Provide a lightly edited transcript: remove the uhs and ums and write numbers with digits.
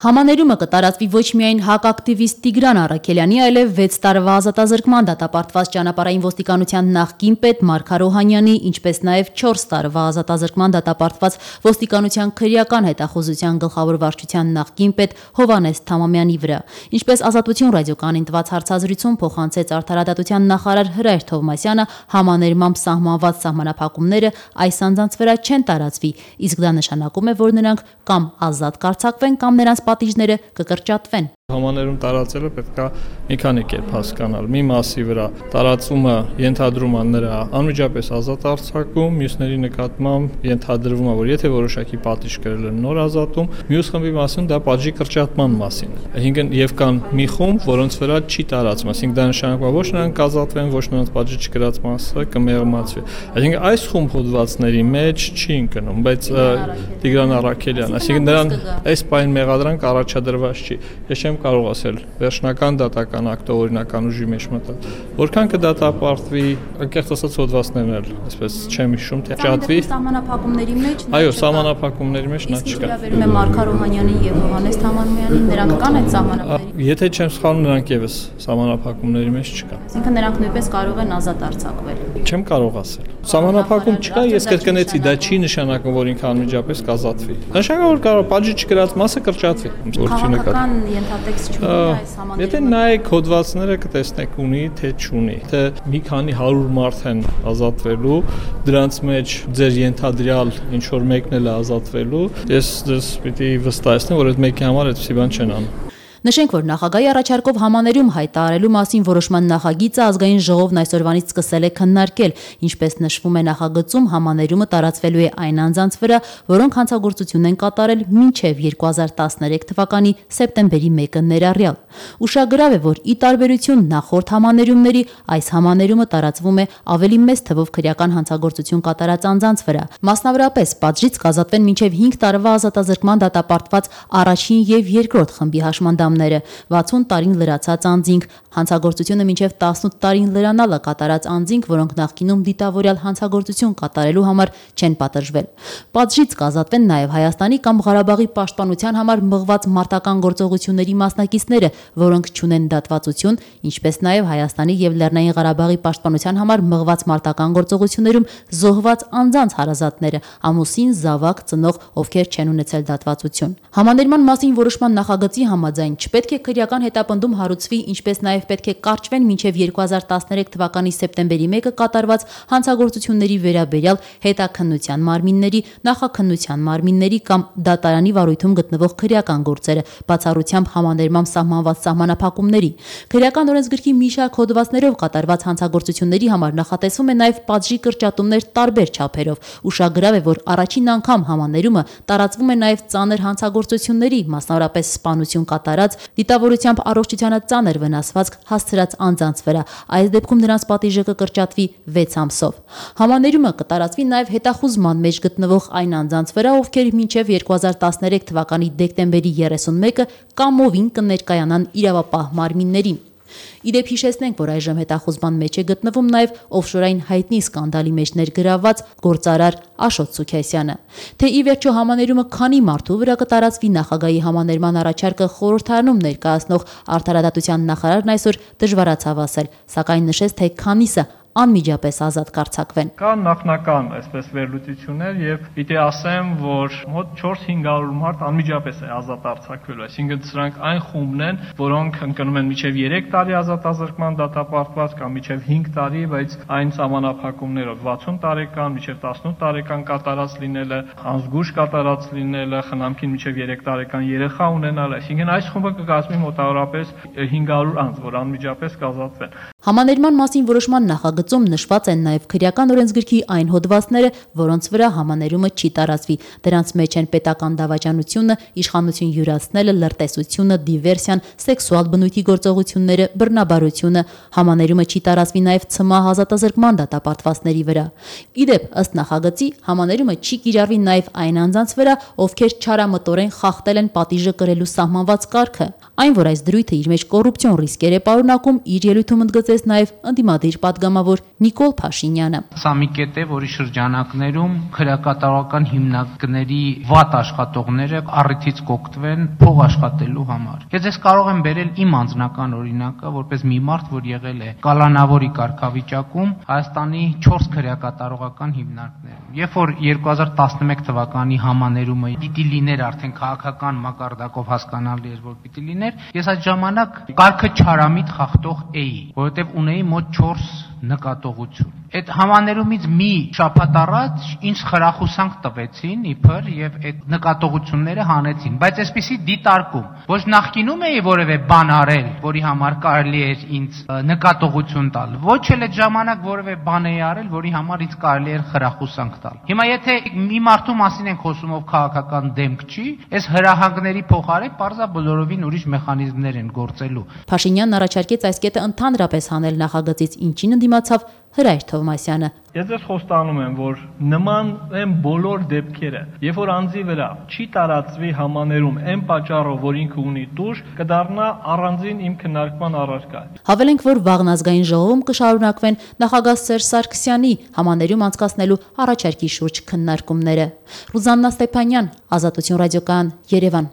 Համաներումը կտարածվի ոչ միայն հակակտիվիստ Տիգրան Առաքելյանի, այլև 6 տարվա ազատազրկման դատապարտված ճանապարհային ոստիկանության նախկին պետ Մարգար Օհանյանի, ինչպես նաև 4 տարվա ազատազրկման դատապարտված ոստիկանության քրեական հետախուզության գլխավոր վարչության նախկին պետ Հովհաննես Թամամյանի վրա։ Ինչպես Ազատություն ռադիոկայանին տված հարցազրույցում փոխանցեց Արդարադատության նախարար Հրայր Թովմասյանը, համաներմամբ սահմանված սահմանափակումները այս անձանց վրա չեն տարածվի, իսկ դա նշանակում է, որ նրանք կամ ազատ կարձակվեն, կամ նրանց պատիժները կկրճատվեն։ Համաներում տարածելը պետք է մի քանի կերպ հասկանալ։ Մի մասի վրա տարածումը ենթադրում է նրա անմիջապես ազատ արձակում, մյուսների նկատմամբ ենթադրվում է, որ եթե որոշակի պատիժ կրել են նոր ազատում, մյուս խմբի մասին դա պատժի կրճատման մասին։ Այսինքն եւ կան մի խումբ, որոնց վրա չի տարածում, այսինքն դա նշանակում է ոչ նրանք կազատվեն, ոչ նրանց պատժի չկրած մասը կմեղմացվի։ Այսինքն այս խումբ հոդվածների մեջ չի ընկնում, բայց Տիգրան Առաքելյան, այսինքն նրան այս պայն մեղադրանք առաջադրված չի։ Ես չեմ կարող ասել վերջնական դատական ակտը օրինական ուժի մեջ մտել։ Որքան կդատապարտվի, անկեղծ ասած հոդվածներն էլ, այսպես չեմ հիշում, թե ճատվի սահմանափակումների մեջ։ Այո, սահմանափակումների մեջ նա չկա։ Վերաբերում է Մարգար Օհանյանին եւ Հովհաննես Թամամյանին, նրանք կան այդ սահմանափակումների։ Եթե չեմ սխալվում, նրանք եւս սահմանափակումների մեջ չկան։ Այսինքն նրանք նույնպես կարող են ազատ արձակվել։ Չեմ կարող ասել։ Սահմանափակում չկա, ես կրկնեցի, դա չի նշանակում, որ ինքը անմիջապես կազատվի։ Նշանակում որ կարող պատժի չկրած մասը կրճատվի։ Քաղաքական ենթատեքստ չունի այս համաներում։ Եթե նայեք հոդվածները կտեսնեք ունի, թե չունի, թե մի քանի 100 մարդ են ազատվելու, դրանց մեջ ձեր ենթադրյալ ինչ որ մեկն էլ է ազատվելու, ես դες պիտի վստահեցնեմ, որ այդ մեկի համար այդպիսի բան չեն անում։ Նշենք, որ նախագահի առաջարկով համաներում հայտարարելու մասին որոշման նախագիծը ազգային ժողովն այսօրվանից սկսել է քննարկել, ինչպես նշվում է նախագծում, համաներումը տարածվելու է այն անձանց վրա, որոնք հանցագործություն են կատարել մինչև 2013 թվականի սեպտեմբերի 1-ը ներառյալ։ Ուշագրավ է, որ ի տարբերություն նախորդ համաներումների, այս համաներումը տարածվում է ավելի մեծ թվով քրեական հանցագործություն կատարած անձանց վրա։ Մասնավորապես, պատժից կազատվեն մինչև 5 տարվա ազատազրկման դատապարտված առաջին եւ երկրորդ խմբի հաշմանդամները, 60 տարին լրացած անձինք, հանցագործությունը մինչև 18 տարին լրանալը կատարած անձինք, որոնք նախկինում դիտավորյալ հանցագործություն կատարելու համար չեն պատժվել։ Պատժից կազատվեն նաև Հայաստանի կամ Ղարաբաղի պաշտպանության համար մղված մարտական գործողությունների մասնակիցները, որոնք չունեն դատվածություն, ինչպես նաև Հայաստանի եւ Լեռնային Ղարաբաղի պաշտպանության համար մղված մարտական գործողություններում զոհված անձանց հարազատները, ամուսին, զավակ, ծնող, ովքեր չեն ունեցել դատվածություն։ Համաներման մասին որոշման նախագծի համաձայն չպետք է քրեական հետապնդում հարուցվի, ինչպես նաև պետք է կարճվեն մինչև 2013 թվականի սեպտեմբերի 1-ը կատարված հանցագործությունների վերաբերյալ հետաքննության մարմինների, նախաքննության մարմինների կամ դատարանի վարույթում գտնվող քրեական գործերը, բացառությամբ համաներմամբ սահմանված սահմանափակումների։ Քրեական օրենսգրքի մի շարք հոդվածներով կատարված հանցագործությունների համար նախատեսվում է նաև պատժի կրճատումներ տարբեր չափերով։ Ուշագրավ է, որ առաջին անգամ համաներումը տարածվում է նաև ծանր հանցագործությունների, մասնավորապես սպանություն կատարած, դիտավորությամբ առողջությանը ծանր վնասվածք հասցրած անձանց վրա։ Այս դեպքում նրանց պատիժը կկրճատվի 6 ամսով։ Համաներումը կտարածվի նաև հետախուզման մեջ գտնվող այն անձանց վրա, ովքեր մինչև 2013 թվականի դեկտեմբերի 31-ը կամովին կներկայանան իրավապահ մարմիններին։ Իդեպ հիշեցնենք, որ այժմ հետախուզման մեջ է գտնվում նաև օֆշորային հայտնի սկանդալի մեջ ներգրավված գործարար Աշոտ Սուքեսյանը։ Թե ի վերջո համաներումը քանի մարդու վրա կտարածվի, նախագահի համաներման առաջարկը խորհրդարանում ներկայացնող Արդարադատության նախարարն այսօր դժվարացավ ասել, սակայն նշեց, թե քանիսը անմիջապես ազատ կարձակվեն։ Կան նախնական այսպես վերլուծություններ եւ պիտի ասեմ, որ մոտ 4-500 մարդ անմիջապես է ազատ արձակվելու, այսինքն սրանք այն խումբն են, որոնք ընկնում են միջև 3 տարի ազատազրկման դատապարտված կամ միջև 5 տարի, բայց այն սահմանափակումներով 60 տարեկան, միջև 18 տարեկան կատարած լինելը, անզգույշ կատարած լինելը, խնամքին միջև 3 տարեկան երեխա ունենալը, այսինքն այս խումբը կկազմի մոտավորապես 500 անձ, որ անմիջապես կազատվեն։ Համաներման մասին որոշման նախագծում նշված են նաև քրեական օրենսգրքի այն հոդվածները, որոնց վրա համաներումը չի տարածվի։ Դրանց մեջ են պետական դավաճանությունը, իշխանություն յուրացնելը, լրտեսությունը, դիվերսիան, սեքսուալ բնույթի գործողությունները, բռնաբարությունը։ Համաներումը չի տարածվի նաև ՑՄԱ ազատազրկման դատապարտվածների վրա։ Իդեպ, ըստ նախագծի, համաներումը չի կիրառվի նաև այն անձանց վրա, ովքեր չարամտորեն խախտել են պատիժը կրելու սահմանված կարգը։ Այն, որ այս դրույթը իր մեջ կոռուպցիոն ռիսկեր է պարունակում, իր ելույթում ընդգծել օգտագործեց նաև ընդդիմադիր падգամավոր Նիկոլ Փաշինյանը։ Սա մի կետ է, որի շրջանակներում քրեակատարողական հիմնարկների վատ աշխատողները առիթից կօգտվեն փող աշխատելու համար։ Ես ես կարող եմ բերել իմ անձնական օրինակը, որպես մի մարդ, որ եղել է կալանավորի կարգավիճակում Հայաստանի 4 քրեակատարողական հիմնարկներում։ Երբ որ 2011 թվականի համաներումը պիտի լիներ արդեն քաղաքական մակարդակով հասկանալի էր, որ պիտի լիներ, ես այդ ժամանակ կարգը չարամիտ խախտող էի, որովհետև ունեի մոտ 4 նկատողություն։ Այդ համաներումից մի շաբաթ առաջ ինձ խրախուսանք տվեցին իբր եւ այդ նկատողությունները հանեցին, բայց այսպեսի դիտարկում ոչ նախկինում էի որևէ բան արել, որի համար կարելի էր ինձ նկատողություն տալ, ոչ էլ այդ ժամանակ որևէ բան էի արել, որի համար ինձ կարելի էր խրախուսանք տալ։ Հիմա եթե մի մարդու մասին ենք խոսում, ով քաղաքական դեմք չի, այս հրահանգների փոխարեն պարզաբոլորովին ուրիշ մեխանիզմներ են գործելու։ Փաշինյանն առաջարկեց այս կետը ընդհանրապես հանել նախագծից, ինչին ընդդիմացավ Հրայր Թովմասյանը։ Ես ես խոստանում եմ, որ նման են բոլոր դեպքերը, երբ որ անձի վրա չի տարածվի համաներում այն պատճառով, որ ինքը ունի տուժ, կդառնա առանձին իմ քննարկման առարկա։ Հավելենք, որ վաղն ազգային ժողովում կշարունակվեն նախագահ Սերժ Սարգսյանի համաներում անցկացնելու առաջարկի շուրջ քննարկումները։ Ռուզաննա Ստեփանյան, Ազատություն ռադիոկայան, Երևան։